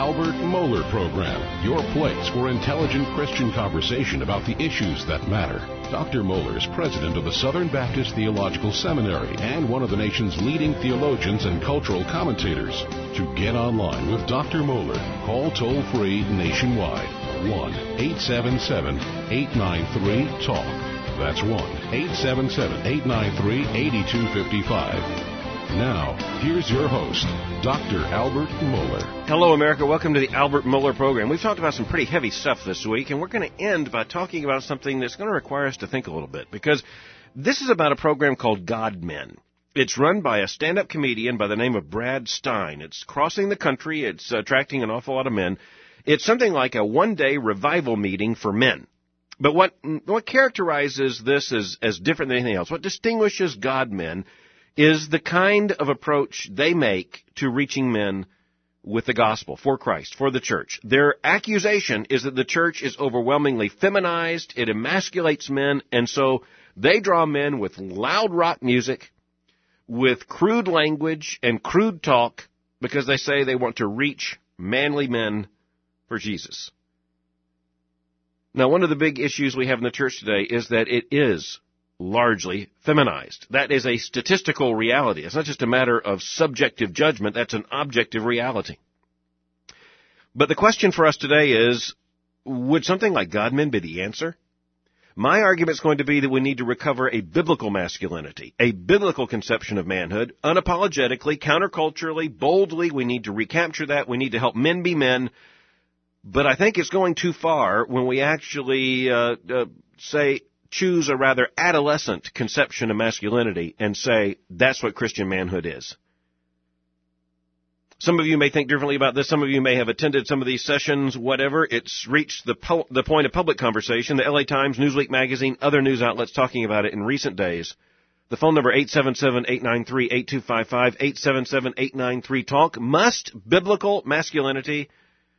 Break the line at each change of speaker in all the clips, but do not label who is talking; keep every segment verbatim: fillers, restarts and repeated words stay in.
Albert Mohler Program, your place for intelligent Christian conversation about the issues that matter. Doctor Mohler is president of the Southern Baptist Theological Seminary and one of the nation's leading theologians and cultural commentators. To get online with Doctor Mohler, call toll-free nationwide, one eight seven seven, eight nine three, talk. That's one eight seven seven, eight nine three, eight two five five. Now, here's your host, Doctor Albert Mohler.
Hello, America. Welcome to the Albert Mohler Program. We've talked about some pretty heavy stuff this week, and we're going to end by talking about something that's going to require us to think a little bit, because this is about a program called God Men. It's run by a stand-up comedian by the name of Brad Stein. It's crossing the country. It's attracting an awful lot of men. It's something like a one-day revival meeting for men. But what what characterizes this as, as different than anything else, what distinguishes God Men, is the kind of approach they make to reaching men with the gospel, for Christ, for the church. Their accusation is that the church is overwhelmingly feminized, it emasculates men, and so they draw men with loud rock music, with crude language and crude talk, because they say they want to reach manly men for Jesus. Now, one of the big issues we have in the church today is that it is largely feminized. That is a statistical reality. It's not just a matter of subjective judgment. That's an objective reality. But the question for us today is, would something like God Men be the answer? My argument is going to be that we need to recover a biblical masculinity, a biblical conception of manhood, unapologetically, counterculturally, boldly. We need to recapture that. We need to help men be men. But I think it's going too far when we actually uh, uh, say, choose a rather adolescent conception of masculinity and say, that's what Christian manhood is. Some of you may think differently about this. Some of you may have attended some of these sessions, whatever. It's reached the po- the point of public conversation. The L A Times, Newsweek magazine, other news outlets talking about it in recent days. The phone number, eight seven seven, eight nine three, eight two five five, eight seven seven, eight nine three, talk. Must biblical masculinity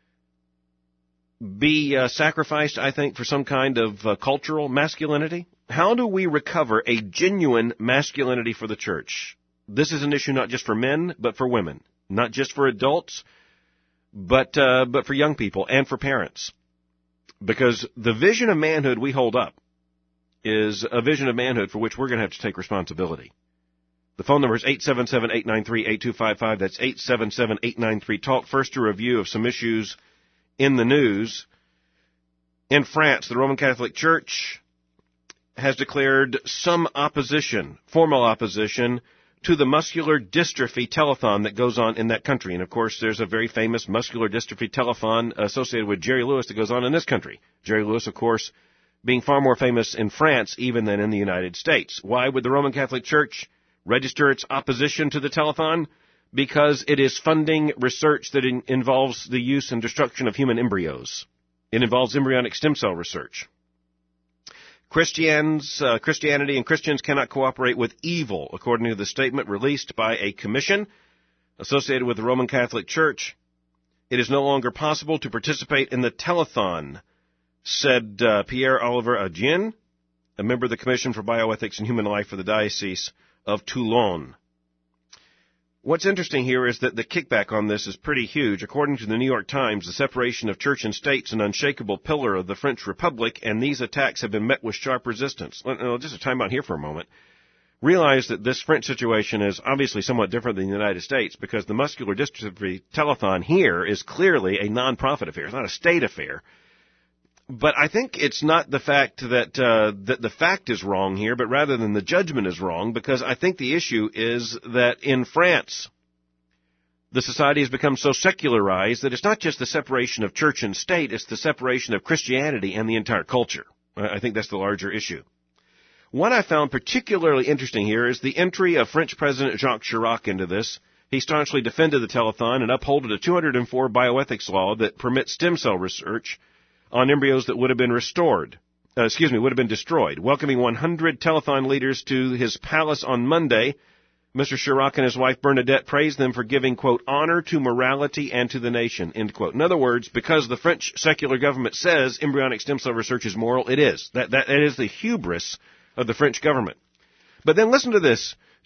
be uh, sacrificed, I think, for some kind of uh, cultural masculinity? How do we recover a genuine masculinity for the church? This is an issue not just for men, but for women. Not just for adults, but uh, but for young people and for parents. Because the vision of manhood we hold up is a vision of manhood for which we're going to have to take responsibility. The phone number is eight seven seven, eight nine three, eight two five five. That's eight seven seven, eight nine three, talk. First, a review of some issues in the news. In France, the Roman Catholic Church has declared some opposition, formal opposition, to the muscular dystrophy telethon that goes on in that country. And, of course, there's a very famous muscular dystrophy telethon associated with Jerry Lewis that goes on in this country. Jerry Lewis, of course, being far more famous in France even than in the United States. Why would the Roman Catholic Church register its opposition to the telethon? Because it is funding research that in, involves the use and destruction of human embryos. It involves embryonic stem cell research. Christians, uh, Christianity and Christians cannot cooperate with evil, according to the statement released by a commission associated with the Roman Catholic Church. It is no longer possible to participate in the telethon, said uh, Pierre-Olivier Adjien, a member of the Commission for Bioethics and Human Life for the Diocese of Toulon. What's interesting here is that the kickback on this is pretty huge. According to the New York Times, the separation of church and state is an unshakable pillar of the French Republic, and these attacks have been met with sharp resistance. Just a time out here for a moment. Realize that this French situation is obviously somewhat different than the United States, because the muscular dystrophy telethon here is clearly a non-profit affair. It's not a state affair. But I think it's not the fact that uh, that the fact is wrong here, but rather than the judgment is wrong, because I think the issue is that in France, the society has become so secularized that it's not just the separation of church and state, it's the separation of Christianity and the entire culture. I think that's the larger issue. What I found particularly interesting here is the entry of French President Jacques Chirac into this. He staunchly defended the telethon and upholded a two hundred four bioethics law that permits stem cell research on embryos that would have been restored, uh, excuse me, would have been destroyed. Welcoming one hundred telethon leaders to his palace on Monday, Mister Chirac and his wife Bernadette praised them for giving, quote, honor to morality and to the nation, end quote. In other words, because the French secular government says embryonic stem cell research is moral, it is. That, that, that is the hubris of the French government. But then listen to this.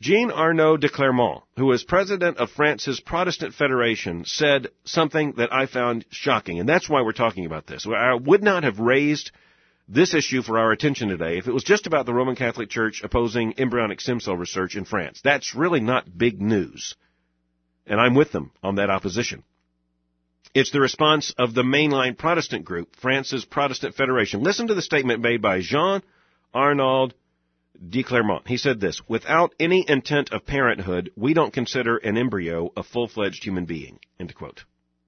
Jean Arnaud de Clermont, who was president of France's Protestant Federation, said something that I found shocking, and that's why we're talking about this. I would not have raised this issue for our attention today if it was just about the Roman Catholic Church opposing embryonic stem cell research in France. That's really not big news, and I'm with them on that opposition. It's the response of the mainline Protestant group, France's Protestant Federation. Listen to the statement made by Jean Arnaud de Clermont. He said this: "Without any intent of parenthood, we don't consider an embryo a full-fledged human being." End quote.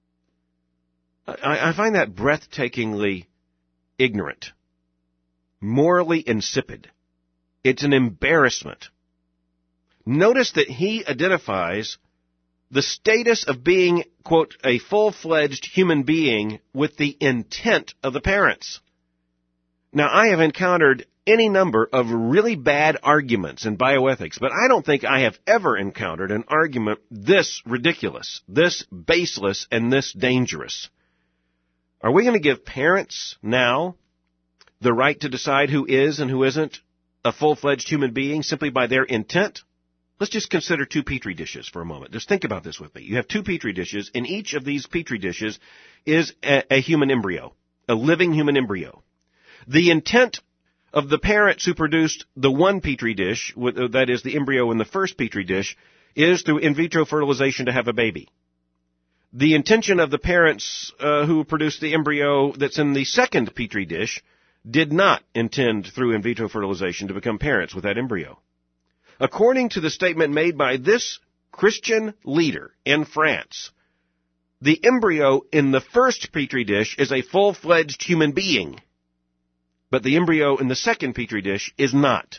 I, I find that breathtakingly ignorant, morally insipid. It's an embarrassment. Notice that he identifies the status of being, quote, a full-fledged human being with the intent of the parents. Now, I have encountered any number of really bad arguments in bioethics, but I don't think I have ever encountered an argument this ridiculous, this baseless, and this dangerous. Are we going to give parents now the right to decide who is and who isn't a full-fledged human being simply by their intent? Let's just consider two Petri dishes for a moment. Just think about this with me. You have two Petri dishes. In each of these Petri dishes is a, a human embryo, a living human embryo. The intent of the parents who produced the one Petri dish, that is the embryo in the first Petri dish, is through in vitro fertilization to have a baby. The intention of the parents uh, who produced the embryo that's in the second Petri dish did not intend through in vitro fertilization to become parents with that embryo. According to the statement made by this Christian leader in France, the embryo in the first Petri dish is a full-fledged human being, but the embryo in the second Petri dish is not.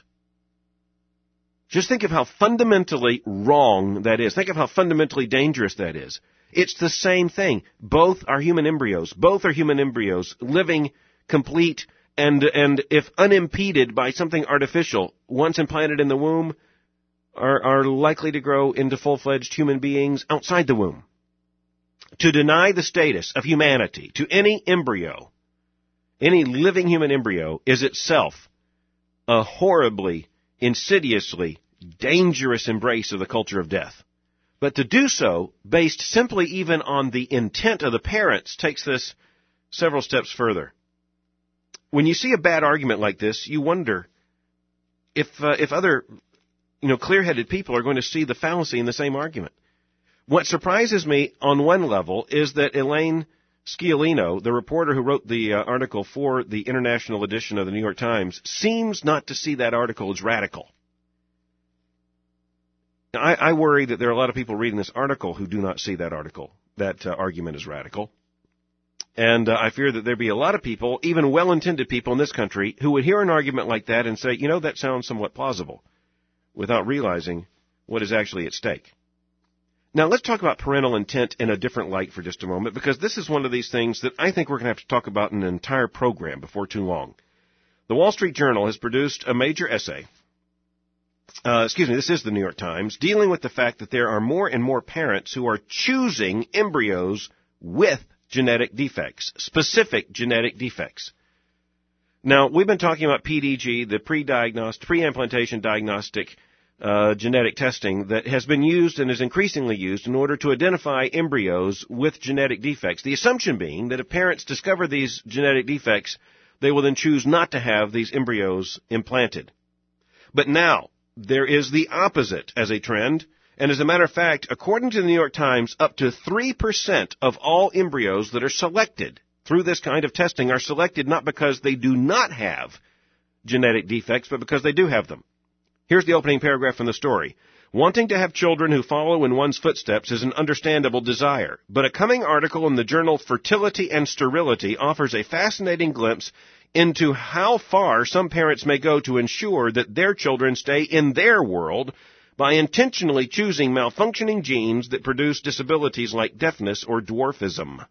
Just think of how fundamentally wrong that is. Think of how fundamentally dangerous that is. It's the same thing. Both are human embryos. Both are human embryos, living, complete, and, and if unimpeded by something artificial, once implanted in the womb, are, are likely to grow into full-fledged human beings outside the womb. To deny the status of humanity to any embryo, any living human embryo, is itself a horribly, insidiously dangerous embrace of the culture of death. But to do so, based simply even on the intent of the parents, takes this several steps further. When you see a bad argument like this, you wonder if uh, if other, you know, clear-headed people are going to see the fallacy in the same argument. What surprises me on one level is that Elaine Sciolino, the reporter who wrote the uh, article for the international edition of the New York Times, seems not to see that article as radical. Now, I, I worry that there are a lot of people reading this article who do not see that article, that uh, argument as radical. And uh, I fear that there'd be a lot of people, even well-intended people in this country, who would hear an argument like that and say, you know, that sounds somewhat plausible, without realizing what is actually at stake. Now, let's talk about parental intent in a different light for just a moment, because this is one of these things that I think we're going to have to talk about in an entire program before too long. The Wall Street Journal has produced a major essay, uh, excuse me, this is the New York Times, dealing with the fact that there are more and more parents who are choosing embryos with genetic defects, specific genetic defects. Now, we've been talking about P D G, the pre-diagnosed, pre-implantation diagnostic uh, genetic testing that has been used and is increasingly used in order to identify embryos with genetic defects. The assumption being that if parents discover these genetic defects, they will then choose not to have these embryos implanted. But now, there is the opposite as a trend. And as a matter of fact, according to the New York Times, up to three percent of all embryos that are selected through this kind of testing are selected not because they do not have genetic defects, but because they do have them. Here's the opening paragraph from the story. Wanting to have children who follow in one's footsteps is an understandable desire, but a coming article in the journal Fertility and Sterility offers a fascinating glimpse into how far some parents may go to ensure that their children stay in their world by intentionally choosing malfunctioning genes that produce disabilities like deafness or dwarfism.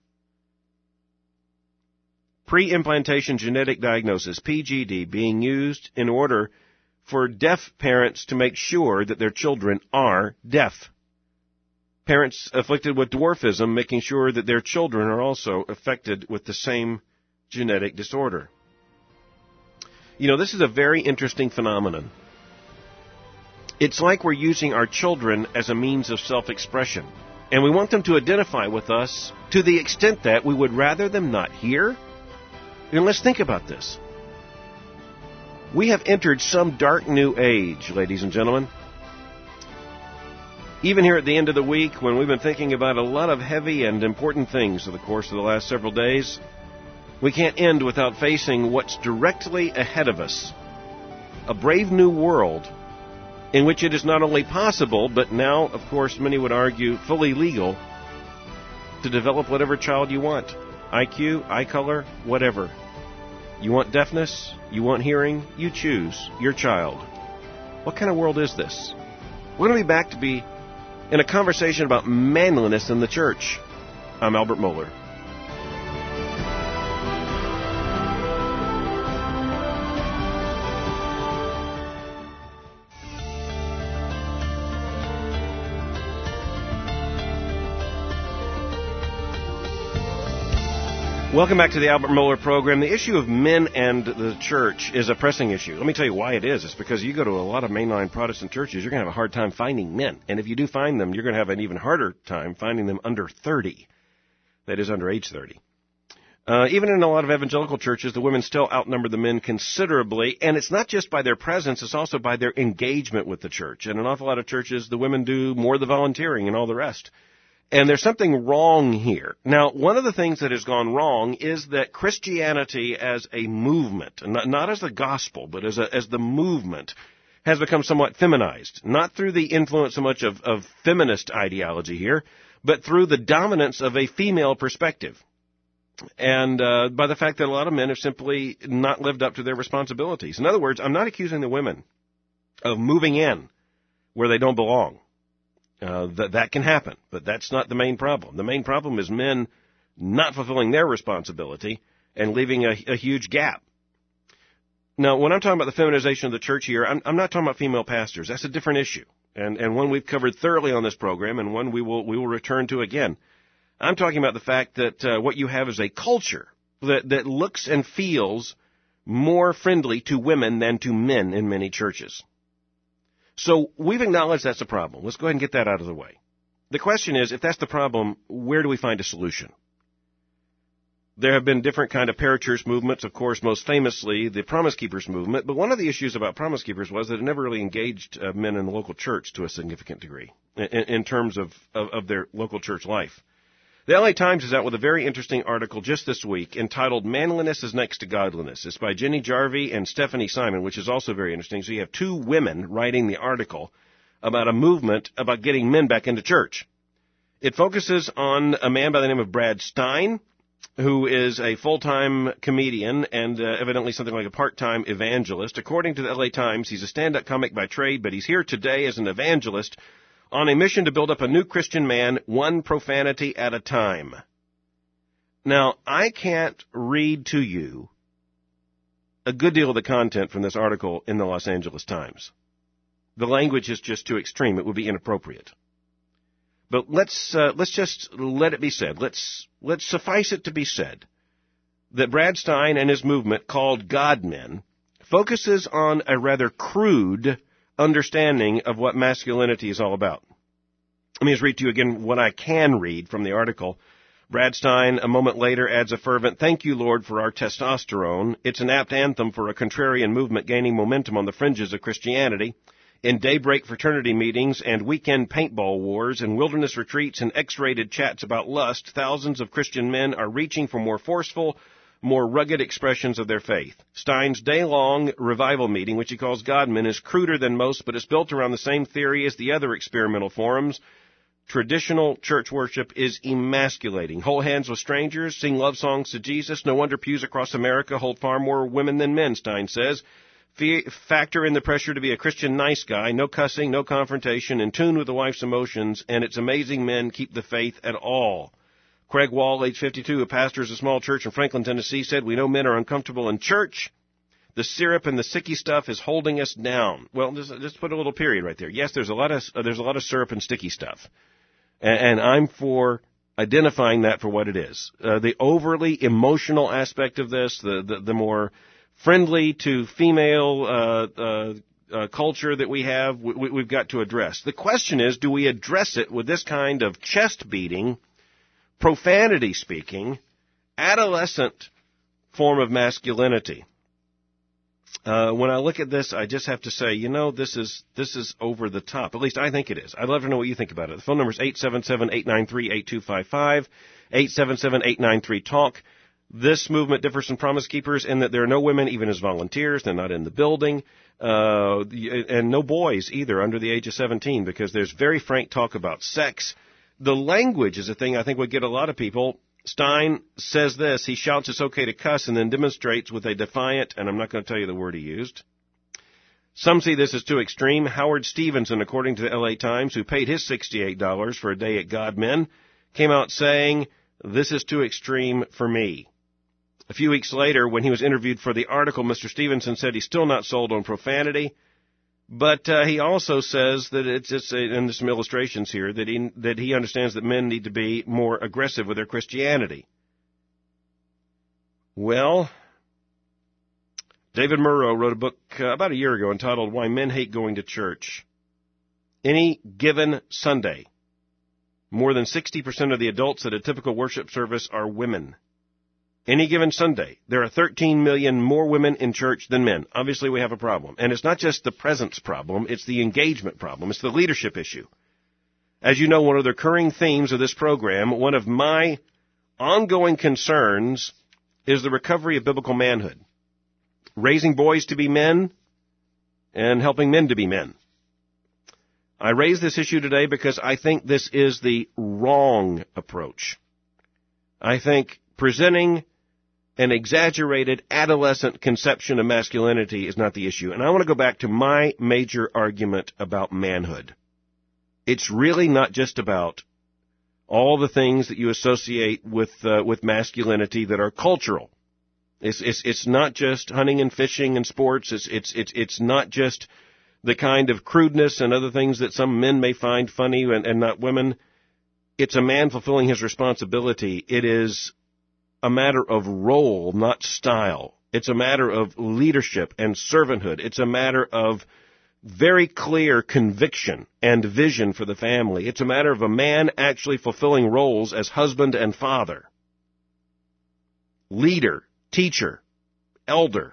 Pre-implantation genetic diagnosis, P G D, being used in order for deaf parents to make sure that their children are deaf. Parents afflicted with dwarfism making sure that their children are also affected with the same genetic disorder. You know, this is a very interesting phenomenon. It's like we're using our children as a means of self-expression. And we want them to identify with us to the extent that we would rather them not hear. And let's think about this. We have entered some dark new age, ladies and gentlemen. Even here at the end of the week, when we've been thinking about a lot of heavy and important things over the course of the last several days, we can't end without facing what's directly ahead of us. A brave new world in which it is not only possible, but now, of course, many would argue, fully legal, to develop whatever child you want. I Q, eye color, whatever. You want deafness? You want hearing? You choose your child. What kind of world is this? We're going to be back to be in a conversation about manliness in the church. I'm Albert Mohler. Welcome back to the Albert Mohler program. The issue of men and the church is a pressing issue. Let me tell you why it is. It's because you go to a lot of mainline Protestant churches, you're going to have a hard time finding men. And if you do find them, you're going to have an even harder time finding them under thirty. That is, under age thirty. Uh, even in a lot of evangelical churches, the women still outnumber the men considerably. And it's not just by their presence, it's also by their engagement with the church. And an awful lot of churches, the women do more of the volunteering and all the rest. And there's something wrong here. Now, one of the things that has gone wrong is that Christianity as a movement, not, not as the gospel, but as a, as the movement, has become somewhat feminized. Not through the influence so much of, of feminist ideology here, but through the dominance of a female perspective. And uh, by the fact that a lot of men have simply not lived up to their responsibilities. In other words, I'm not accusing the women of moving in where they don't belong. Uh, that that can happen, but that's not the main problem. The main problem is men not fulfilling their responsibility and leaving a, a huge gap. Now, when I'm talking about the feminization of the church here, I'm, I'm not talking about female pastors. That's a different issue, and and one we've covered thoroughly on this program, and one we will we will return to again. I'm talking about the fact that uh, what you have is a culture that that looks and feels more friendly to women than to men in many churches. So we've acknowledged that's a problem. Let's go ahead and get that out of the way. The question is, if that's the problem, where do we find a solution? There have been different kind of parachurch movements, of course, most famously the Promise Keepers movement. But one of the issues about Promise Keepers was that it never really engaged uh, men in the local church to a significant degree in, in terms of, of, of their local church life. The L A Times is out with a very interesting article just this week entitled Manliness is Next to Godliness. It's by Jenny Jarvie and Stephanie Simon, which is also very interesting. So you have two women writing the article about a movement about getting men back into church. It focuses on a man by the name of Brad Stein, who is a full-time comedian and uh, evidently something like a part-time evangelist. According to the L A Times, he's a stand-up comic by trade, but he's here today as an evangelist on a mission to build up a new Christian man, one profanity at a time. Now, I can't read to you a good deal of the content from this article in the Los Angeles Times. The language is just too extreme. It would be inappropriate. But let's uh, let's just let it be said. Let's let's suffice it to be said that Brad Stein and his movement called God Men focuses on a rather crude understanding of what masculinity is all about. Let me just read to you again what I can read from the article. Brad Stein, a moment later, adds a fervent, "Thank you, Lord, for our testosterone. It's an apt anthem for a contrarian movement gaining momentum on the fringes of Christianity. In daybreak fraternity meetings and weekend paintball wars and wilderness retreats and X-rated chats about lust, thousands of Christian men are reaching for more forceful, more rugged expressions of their faith. Stein's day-long revival meeting, which he calls Godmen, is cruder than most, but it's built around the same theory as the other experimental forums. Traditional church worship is emasculating. Hold hands with strangers, sing love songs to Jesus. No wonder pews across America hold far more women than men," Stein says. "Factor in the pressure to be a Christian nice guy, no cussing, no confrontation, in tune with the wife's emotions, and it's amazing men keep the faith at all." Craig Wall, age fifty-two, who pastors a small church in Franklin, Tennessee, said, "We know men are uncomfortable in church. The syrup and the sicky stuff is holding us down." Well, just, just put a little period right there. Yes, there's a lot of uh, there's a lot of syrup and sticky stuff, and, and I'm for identifying that for what it is. Uh, the overly emotional aspect of this, the the, the more friendly to female uh, uh, uh, culture that we have, we, we've got to address. The question is, do we address it with this kind of chest-beating, profanity-speaking, adolescent form of masculinity? Uh, when I look at this, I just have to say, you know, this is this is over the top. At least I think it is. I'd love to know what you think about it. The phone number is eight seven seven, eight nine three, eight two five five, eight seven seven, eight nine three, TALK. This movement differs from Promise Keepers in that there are no women even as volunteers. They're not in the building. Uh, and no boys either under the age of seventeen, because there's very frank talk about sex. The language is a thing I think would get a lot of people. Stein says this, he shouts it's okay to cuss and then demonstrates with a defiant, and I'm not going to tell you the word he used. Some see this as too extreme. Howard Stevenson, according to the L A Times, who paid his sixty-eight dollars for a day at God Men, came out saying, this is too extreme for me. A few weeks later, when he was interviewed for the article, Mister Stevenson said he's still not sold on profanity. But uh, he also says that it's, it's a, and there's some illustrations here, that he, that he understands that men need to be more aggressive with their Christianity. Well, David Murrow wrote a book uh, about a year ago entitled Why Men Hate Going to Church. Any given Sunday, more than sixty percent of the adults at a typical worship service are women. Any given Sunday, there are thirteen million more women in church than men. Obviously, we have a problem. And it's not just the presence problem, it's the engagement problem. It's the leadership issue. As you know, one of the recurring themes of this program, one of my ongoing concerns is the recovery of biblical manhood. Raising boys to be men and helping men to be men. I raise this issue today because I think this is the wrong approach. I think presenting an exaggerated adolescent conception of masculinity is not the issue. And I want to go back to my major argument about manhood. It's really not just about all the things that you associate with uh, with masculinity that are cultural. It's it's it's not just hunting and fishing and sports. It's it's it's it's not just the kind of crudeness and other things that some men may find funny and, and not women. It's a man fulfilling his responsibility. It is a matter of role, not style. It's a matter of leadership and servanthood. It's a matter of very clear conviction and vision for the family. It's a matter of a man actually fulfilling roles as husband and father, leader, teacher, elder.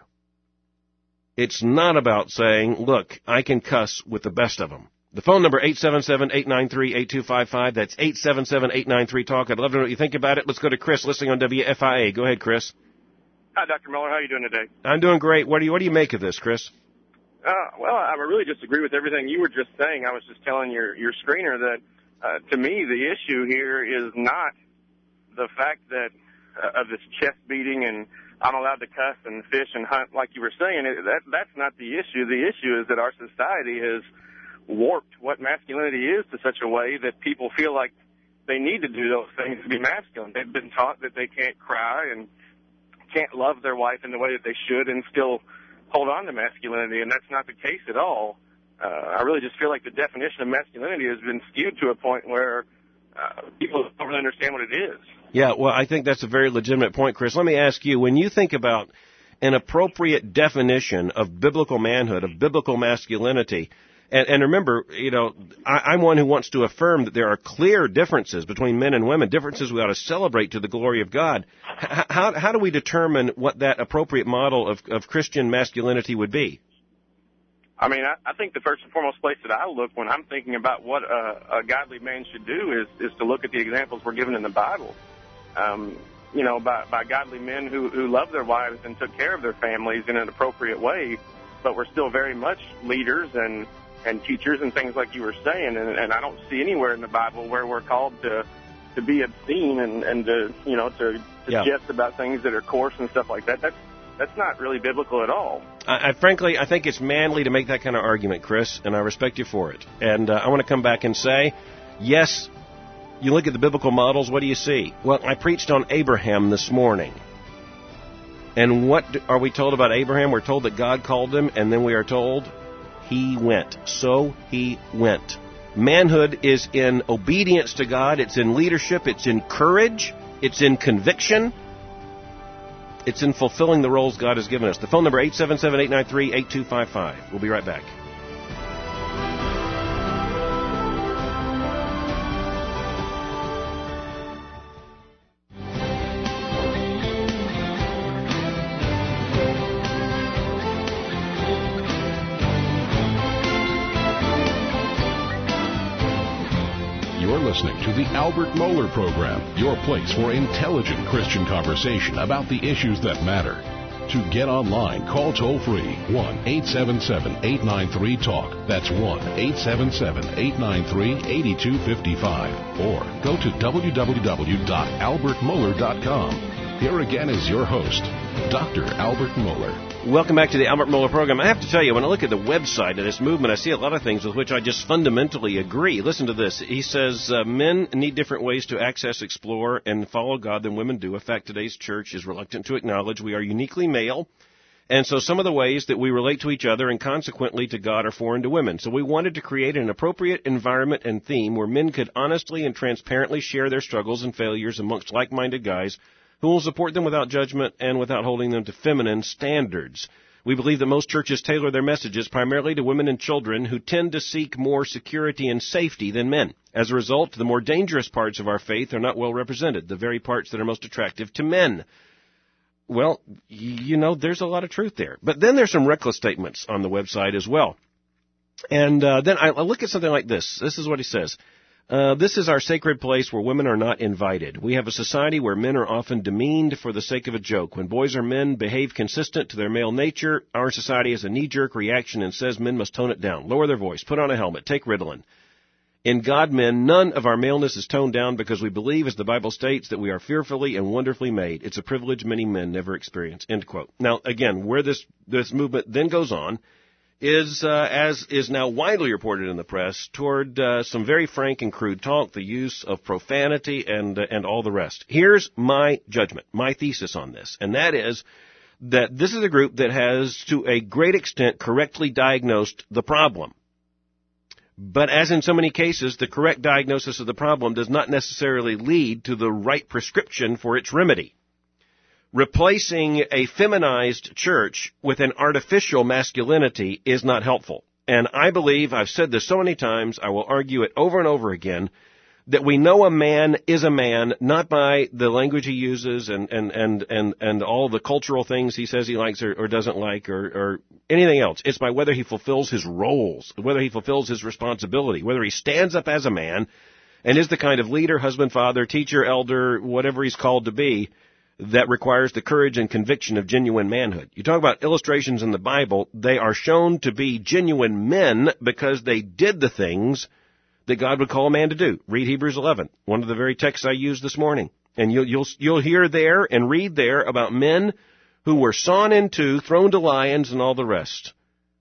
It's not about saying, look, I can cuss with the best of them. The phone number, eight seven seven, eight nine three, eight two five five. That's eight seven seven, eight nine three, TALK. I'd love to know what you think about it. Let's go to Chris, listening on W F I A. Go ahead, Chris.
Hi, Doctor Miller. How are you doing today?
I'm doing great. What do you What do you make of this, Chris?
Uh, well, I really disagree with everything you were just saying. I was just telling your, your screener that, uh, to me, the issue here is not the fact that uh, of this chest beating and I'm allowed to cuss and fish and hunt, like you were saying. It, that That's not the issue. The issue is that our society has warped what masculinity is to such a way that people feel like they need to do those things to be masculine. They've been taught that they can't cry and can't love their wife in the way that they should and still hold on to masculinity, and that's not the case at all. Uh, I really just feel like the definition of masculinity has been skewed to a point where uh, people don't really understand what it is.
Yeah, well, I think that's a very legitimate point, Chris. Let me ask you, when you think about an appropriate definition of biblical manhood, of biblical masculinity, And, and remember, you know, I, I'm one who wants to affirm that there are clear differences between men and women, differences we ought to celebrate to the glory of God. H- how, how do we determine what that appropriate model of, of Christian masculinity would be?
I mean, I, I think the first and foremost place that I look when I'm thinking about what a, a godly man should do is, is to look at the examples we're given in the Bible. Um, you know, by, by godly men who, who love their wives and took care of their families in an appropriate way, but were still very much leaders and and teachers and things like you were saying, and, and I don't see anywhere in the Bible where we're called to to be obscene and, and to, you know, to, to
yeah.
jest about things that are coarse and stuff like that. That's, that's not really biblical at all.
I, I frankly, I think it's manly to make that kind of argument, Chris, and I respect you for it. And uh, I want to come back and say, yes, you look at the biblical models, what do you see? Well, I preached on Abraham this morning. And what are we told about Abraham? We're told that God called him, and then we are told he went. So he went. Manhood is in obedience to God. It's in leadership. It's in courage. It's in conviction. It's in fulfilling the roles God has given us. The phone number, eight seven seven, eight nine three, eight two five five. We'll be right back.
listening to the Albert Mohler Program, your place for intelligent Christian conversation about the issues that matter. To get online, call toll-free one eight seven seven, eight nine three, TALK. That's one eight seven seven, eight nine three, eight two five five. Or go to w w w dot albert mohler dot com. Here again is your host, Doctor Albert Mohler.
Welcome back to the Albert Mohler Program. I have to tell you, when I look at the website of this movement, I see a lot of things with which I just fundamentally agree. Listen to this. He says, uh, men need different ways to access, explore, and follow God than women do. In fact, today's church is reluctant to acknowledge we are uniquely male, and so some of the ways that we relate to each other and consequently to God are foreign to women. So we wanted to create an appropriate environment and theme where men could honestly and transparently share their struggles and failures amongst like-minded guys who will support them without judgment and without holding them to feminine standards. We believe that most churches tailor their messages primarily to women and children who tend to seek more security and safety than men. As a result, the more dangerous parts of our faith are not well represented, the very parts that are most attractive to men. Well, you know, there's a lot of truth there. But then there's some reckless statements on the website as well. And uh, then I, I look at something like this. This is what he says. Uh, this is our sacred place where women are not invited. We have a society where men are often demeaned for the sake of a joke. When boys or men behave consistent to their male nature, our society has a knee-jerk reaction and says men must tone it down, lower their voice, put on a helmet, take Ritalin. In God, men, none of our maleness is toned down because we believe, as the Bible states, that we are fearfully and wonderfully made. It's a privilege many men never experience. End quote. Now, again, where this, this movement then goes on is, uh, as is now widely reported in the press, toward uh, some very frank and crude talk, the use of profanity, and uh, and all the rest. Here's my judgment, my thesis on this, and that is that this is a group that has, to a great extent, correctly diagnosed the problem. But as in so many cases, the correct diagnosis of the problem does not necessarily lead to the right prescription for its remedy. Replacing a feminized church with an artificial masculinity is not helpful. And I believe, I've said this so many times, I will argue it over and over again, that we know a man is a man not by the language he uses and, and, and, and, and all the cultural things he says he likes or, or doesn't like or, or anything else. It's by whether he fulfills his roles, whether he fulfills his responsibility, whether he stands up as a man and is the kind of leader, husband, father, teacher, elder, whatever he's called to be, that requires the courage and conviction of genuine manhood. You talk about illustrations in the Bible, they are shown to be genuine men because they did the things that God would call a man to do. Read Hebrews eleven, one of the very texts I used this morning. And you'll, you'll, you'll hear there and read there about men who were sawn in two, thrown to lions, and all the rest.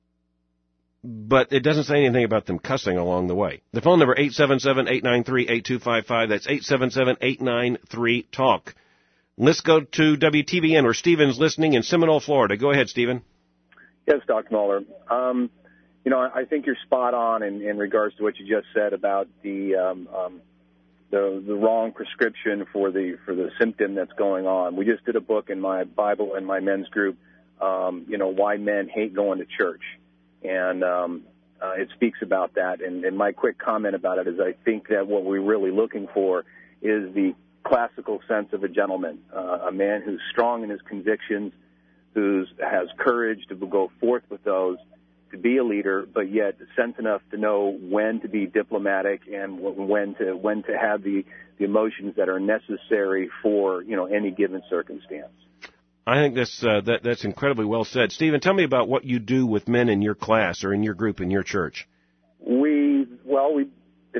But it doesn't say anything about them cussing along the way. The phone number, eight seven seven, eight nine three, eight two five five. That's eight seven seven, eight nine three, TALK. Let's go to W T B N, where Stephen's listening in Seminole, Florida. Go ahead, Stephen.
Yes, Doctor Mohler. Um, you know, I think you're spot on in, in regards to what you just said about the, um, um, the the wrong prescription for the for the symptom that's going on. We just did a book in my Bible and my men's group, um, you know, why men hate going to church, and um, uh, it speaks about that. And, and my quick comment about it is, I think that what we're really looking for is the classical sense of a gentleman, uh, a man who's strong in his convictions, who has courage to go forth with those, to be a leader, but yet sense enough to know when to be diplomatic and when to when to have the, the emotions that are necessary for, you know, any given circumstance.
I think that's uh, that that's incredibly well said. Stephen, tell me about what you do with men in your class or in your group in your church.
We well we.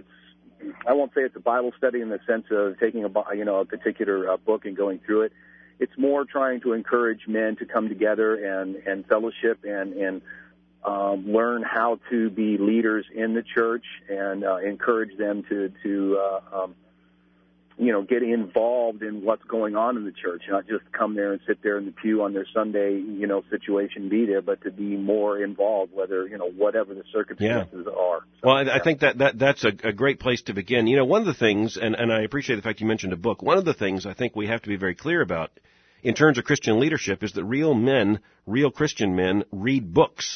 I won't say it's a Bible study in the sense of taking a, you know, a particular uh, book and going through it. It's more trying to encourage men to come together and, and fellowship and, and um, learn how to be leaders in the church and uh, encourage them to, to uh, um, you know, get involved in what's going on in the church, not just come there and sit there in the pew on their Sunday, you know, situation, be there, but to be more involved, whether, you know, whatever the circumstances yeah. are. So,
well, I,
yeah.
I think that, that that's a, a great place to begin. You know, one of the things, and, and I appreciate the fact you mentioned a book, one of the things I think we have to be very clear about in terms of Christian leadership is that real men, real Christian men, read books.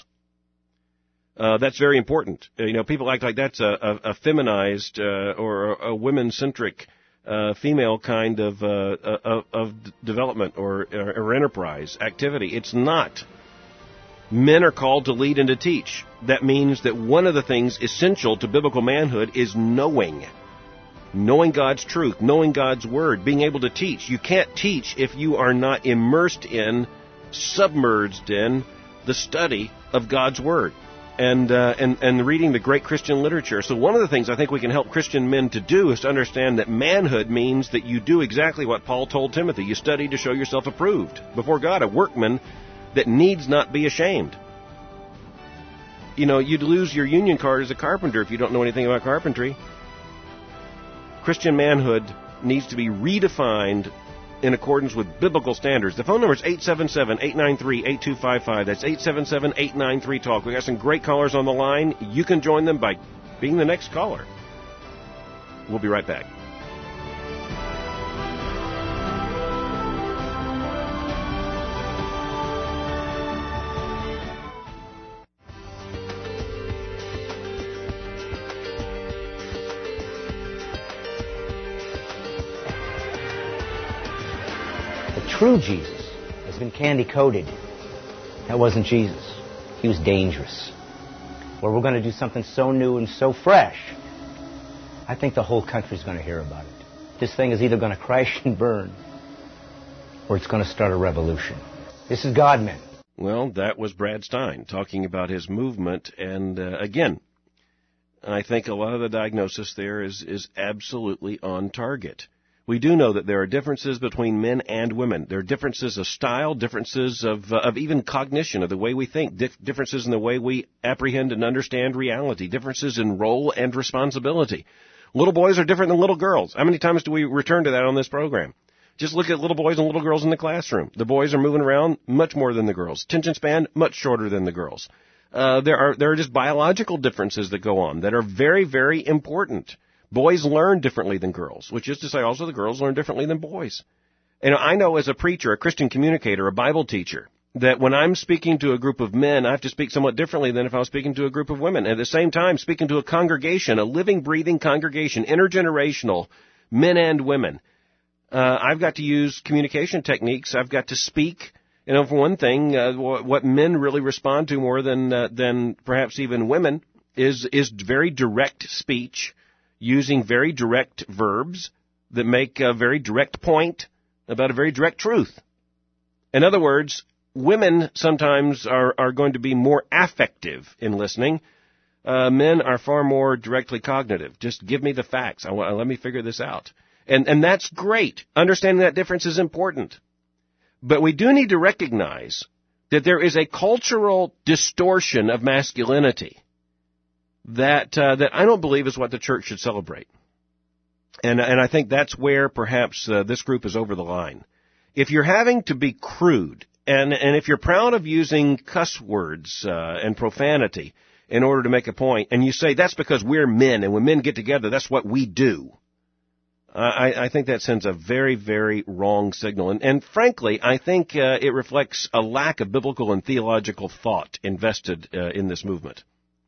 Uh, that's very important. Uh, you know, people act like that's a, a, a feminized uh, or a, a women-centric Uh, female kind of, uh, of of development or, or or enterprise activity. It's not. Men are called to lead and to teach. That means that one of the things essential to biblical manhood is knowing. knowing God's truth, knowing God's Word, being able to teach. You can't teach if you are not immersed in, submerged in, the study of God's Word. And, uh, and and reading the great Christian literature. So one of the things I think we can help Christian men to do is to understand that manhood means that you do exactly what Paul told Timothy. You study to show yourself approved before God, a workman that needs not be ashamed. You know, you'd lose your union card as a carpenter if you don't know anything about carpentry. Christian manhood needs to be redefined in accordance with biblical standards. The phone number is eight seven seven, eight nine three, eight two five five. That's eight seven seven, eight nine three, talk. We've got some great callers on the line. You can join them by being the next caller. We'll be right back.
True Jesus has been candy-coated. That wasn't Jesus. He was dangerous. Well, we're going to do something so new and so fresh, I think the whole country's going to hear about it. This thing is either going to crash and burn, or it's going to start a revolution. This is God-men.
Well, that was Brad Stein talking about his movement. And, uh, again, I think a lot of the diagnosis there is, is absolutely on target. We do know that there are differences between men and women. There are differences of style, differences of uh, of even cognition, of the way we think, dif- differences in the way we apprehend and understand reality, differences in role and responsibility. Little boys are different than little girls. How many times do we return to that on this program? Just look at little boys and little girls in the classroom. The boys are moving around much more than the girls. Attention span, much shorter than the girls. Uh, there are there are just biological differences that go on that are very, very important. Boys learn differently than girls, which is to say also the girls learn differently than boys. And I know as a preacher, a Christian communicator, a Bible teacher, that when I'm speaking to a group of men, I have to speak somewhat differently than if I was speaking to a group of women. At the same time, speaking to a congregation, a living, breathing congregation, intergenerational, men and women, uh, I've got to use communication techniques. I've got to speak. You know, for one thing, uh, what men really respond to more than uh, than perhaps even women is is very direct speech, using very direct verbs that make a very direct point about a very direct truth. In other words, women sometimes are, are going to be more affective in listening. Uh, men are far more directly cognitive. Just give me the facts. I want, let me figure this out. And, and that's great. Understanding that difference is important. But we do need to recognize that there is a cultural distortion of masculinity that uh, that I don't believe is what the church should celebrate. And and I think that's where perhaps uh, this group is over the line. If you're having to be crude, and, and if you're proud of using cuss words uh, and profanity in order to make a point, and you say that's because we're men, and when men get together, that's what we do, uh, I, I think that sends a very, very wrong signal. And, and frankly, I think uh, it reflects a lack of biblical and theological thought invested uh, in this movement.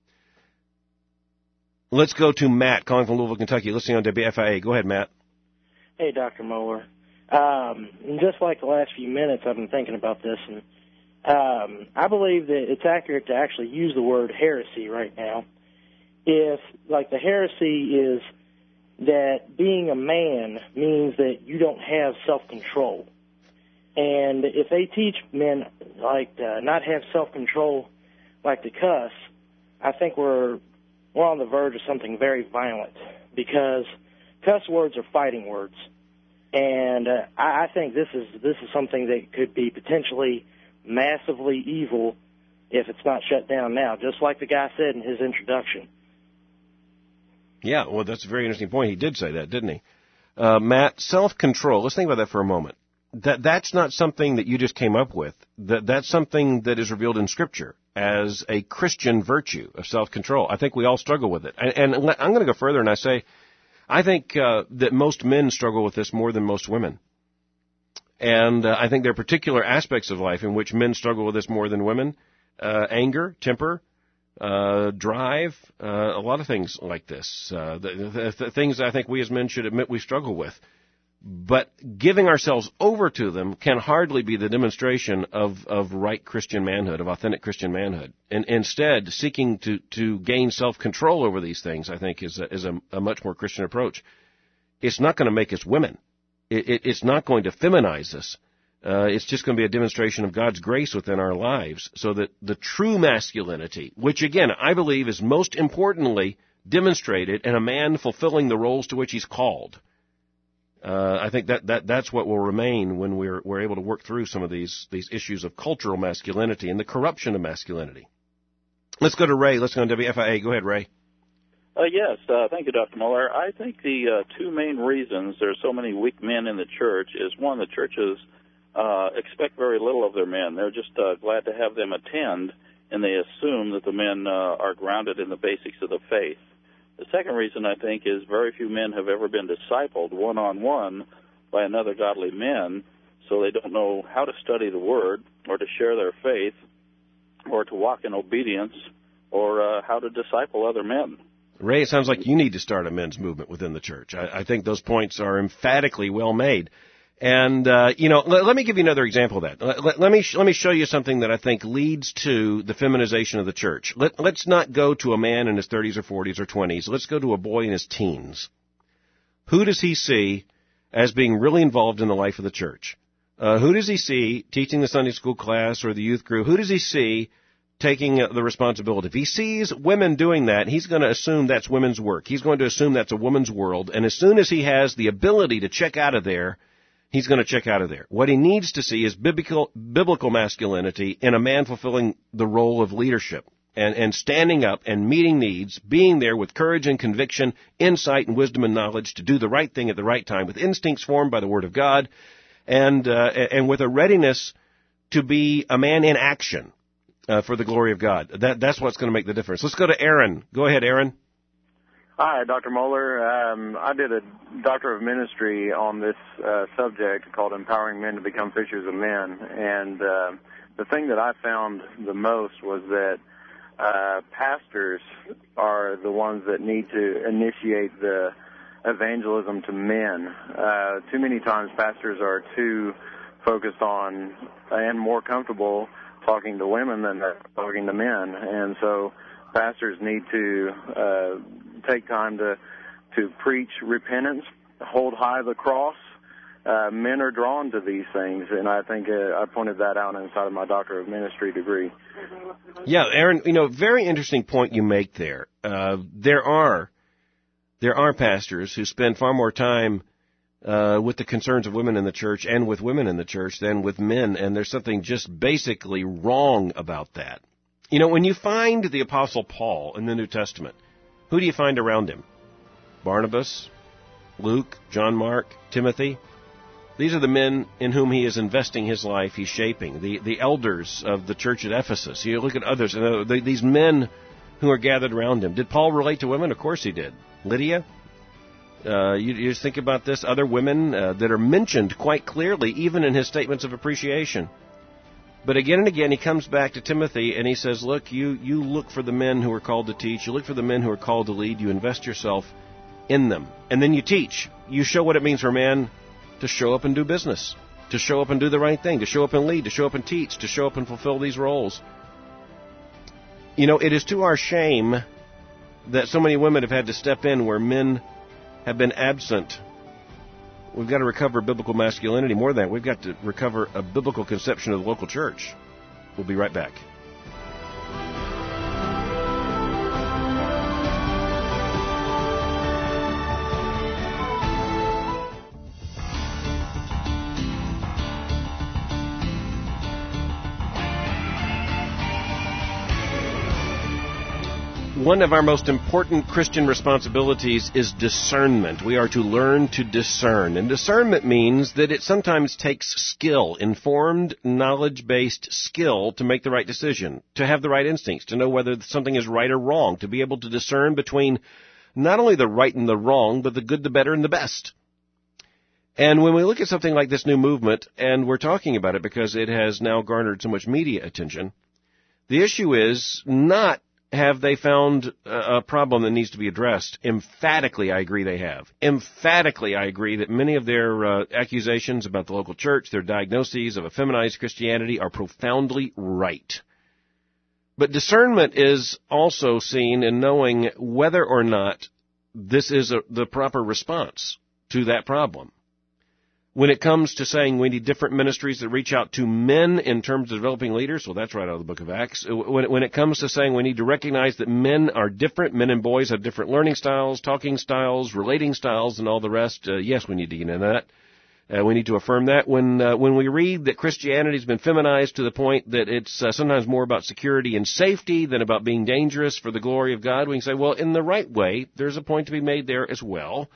Let's go to Matt, calling from Louisville, Kentucky, listening on W F I A. Go ahead, Matt.
Hey, Doctor Moeller. Um, just like the last few minutes, I've been thinking about this, and um, I believe that it's accurate to actually use the word heresy right now. If, like, the heresy is that being a man means that you don't have self-control. And if they teach men, like, uh, not have self-control, like to cuss, I think we're... we're on the verge of something very violent, because cuss words are fighting words. And uh, I, I think this is this is something that could be potentially massively evil if it's not shut down now, just like the guy said in his introduction.
Yeah, well, that's a very interesting point. He did say that, didn't he? Uh, Matt, self-control, let's think about that for a moment. That That's not something that you just came up with. That That's something that is revealed in Scripture as a Christian virtue of self-control. I think we all struggle with it. And, and I'm going to go further and I say, I think uh, that most men struggle with this more than most women. And uh, I think there are particular aspects of life in which men struggle with this more than women. Uh, anger, temper, uh, drive, uh, a lot of things like this. Uh, the, the, the things I think we as men should admit we struggle with. But giving ourselves over to them can hardly be the demonstration of, of right Christian manhood, of authentic Christian manhood. And instead, seeking to, to gain self-control over these things, I think, is a, is a, a much more Christian approach. it's not going to make us women. It, it, it's not going to feminize us. Uh, it's just going to be a demonstration of God's grace within our lives, so that the true masculinity, which again I believe is most importantly demonstrated in a man fulfilling the roles to which he's called. Uh, I think that, that that's what will remain when we're we're able to work through some of these these issues of cultural masculinity and the corruption of masculinity. Let's go to Ray. Let's go to W F I A. Go ahead, Ray.
Uh, yes, uh, thank you, Doctor Muller. I think the uh, two main reasons there are so many weak men in the church is, one, the churches uh, expect very little of their men. They're just uh, glad to have them attend, and they assume that the men uh, are grounded in the basics of the faith. The second reason, I think, is very few men have ever been discipled one-on-one by another godly man, so they don't know how to study the Word or to share their faith or to walk in obedience or uh, how to disciple other men.
Ray, it sounds like you need to start a men's movement within the church. I, I think those points are emphatically well made. And, uh, you know, let, let me give you another example of that. Let, let, let me sh- let me show you something that I think leads to the feminization of the church. Let, let's not go to a man in his thirties or forties or twenties. Let's go to a boy in his teens. Who does he see as being really involved in the life of the church? Uh, who does he see teaching the Sunday school class or the youth group? Who does he see taking uh, the responsibility? If he sees women doing that, he's going to assume that's women's work. He's going to assume that's a woman's world. And as soon as he has the ability to check out of there, he's going to check out of there. What he needs to see is biblical, biblical masculinity in a man fulfilling the role of leadership and, and standing up and meeting needs, being there with courage and conviction, insight and wisdom and knowledge to do the right thing at the right time, with instincts formed by the Word of God, and uh, and with a readiness to be a man in action uh, for the glory of God. That That's what's going to make the difference. Let's go to Aaron. Go ahead, Aaron.
Hi, Doctor Moeller. Um, I did a Doctor of Ministry on this uh, subject called Empowering Men to Become Fishers of Men, and uh, the thing that I found the most was that uh, pastors are the ones that need to initiate the evangelism to men. Uh, too many times pastors are too focused on and more comfortable talking to women than they're talking to men, and so pastors need to uh, take time to to preach repentance, hold high the cross. Uh, men are drawn to these things, and I think uh, I pointed that out inside of my Doctor of Ministry degree.
Yeah, Aaron, you know, very interesting point you make there. Uh, there are there are pastors who spend far more time uh, with the concerns of women in the church and with women in the church than with men, and there's something just basically wrong about that. You know, when you find the Apostle Paul in the New Testament, who do you find around him? Barnabas, Luke, John Mark, Timothy. These are the men in whom he is investing his life, he's shaping. The the elders of the church at Ephesus. You look at others, and uh, these men who are gathered around him. Did Paul relate to women? Of course he did. Lydia? Uh, you, you just think about this. Other women uh, that are mentioned quite clearly, even in his statements of appreciation. But again and again, he comes back to Timothy and he says, look, you, you look for the men who are called to teach. You look for the men who are called to lead. You invest yourself in them. And then you teach. You show what it means for a man to show up and do business, to show up and do the right thing, to show up and lead, to show up and teach, to show up and fulfill these roles. You know, it is to our shame that so many women have had to step in where men have been absent. We've got to recover biblical masculinity. More than that, we've got to recover a biblical conception of the local church. We'll be right back. One of our most important Christian responsibilities is discernment. We are to learn to discern. And discernment means that it sometimes takes skill, informed, knowledge-based skill to make the right decision, to have the right instincts, to know whether something is right or wrong, to be able to discern between not only the right and the wrong, but the good, the better, and the best. And when we look at something like this new movement, and we're talking about it because it has now garnered so much media attention, the issue is not have they found a problem that needs to be addressed? Emphatically, I agree they have. Emphatically, I agree that many of their uh, accusations about the local church, their diagnoses of a feminized Christianity, are profoundly right. But discernment is also seen in knowing whether or not this is a, the proper response. to that problem. When it comes to saying we need different ministries that reach out to men in terms of developing leaders, well, that's right out of the book of Acts. When, when it comes to saying we need to recognize that men are different, men and boys have different learning styles, talking styles, relating styles, and all the rest, uh, yes, we need to get into that. Uh, we need to affirm that. When uh, when we read that Christianity has been feminized to the point that it's uh, sometimes more about security and safety than about being dangerous for the glory of God, we can say, well, in the right way, there's a point to be made there as well.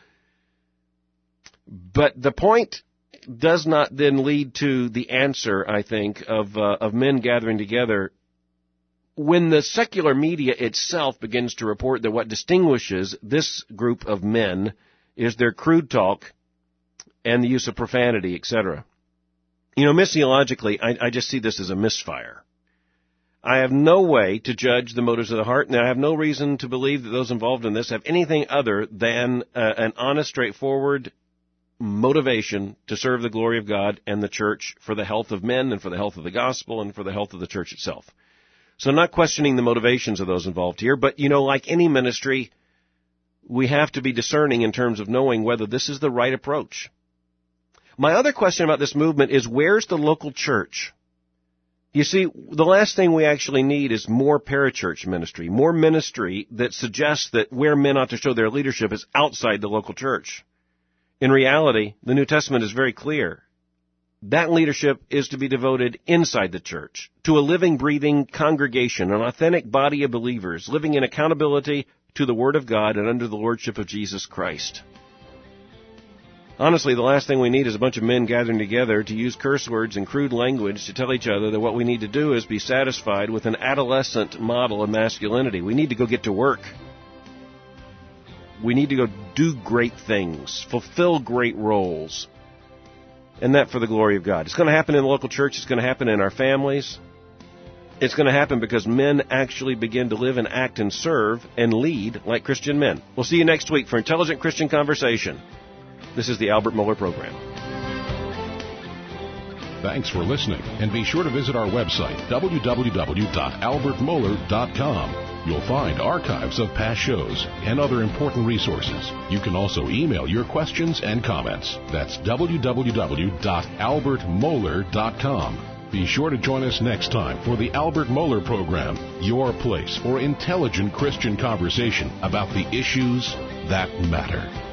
But the point does not then lead to the answer, I think, of uh, of men gathering together. When the secular media itself begins to report that what distinguishes this group of men is their crude talk and the use of profanity, et cetera. You know, missiologically, I, I just see this as a misfire. I have no way to judge the motives of the heart, and I have no reason to believe that those involved in this have anything other than uh, an honest, straightforward motivation to serve the glory of God and the church for the health of men and for the health of the gospel and for the health of the church itself. So I'm not questioning the motivations of those involved here, but, you know, like any ministry, we have to be discerning in terms of knowing whether this is the right approach. My other question about this movement is, where's the local church? You see, the last thing we actually need is more parachurch ministry, more ministry that suggests that where men ought to show their leadership is outside the local church. In reality, the New Testament is very clear. That leadership is to be devoted inside the church, to a living, breathing congregation, an authentic body of believers, living in accountability to the Word of God and under the Lordship of Jesus Christ. Honestly, the last thing we need is a bunch of men gathering together to use curse words and crude language to tell each other that what we need to do is be satisfied with an adolescent model of masculinity. We need to go get to work. We need to go do great things, fulfill great roles, and that for the glory of God. It's going to happen in the local church. It's going to happen in our families. It's going to happen because men actually begin to live and act and serve and lead like Christian men. We'll see you next week for Intelligent Christian Conversation. This is the Albert Mohler Program.
Thanks for listening, and be sure to visit our website, w w w dot albert mohler dot com. You'll find archives of past shows and other important resources. You can also email your questions and comments. That's w w w dot albert mohler dot com. Be sure to join us next time for the Albert Mohler Program, your place for intelligent Christian conversation about the issues that matter.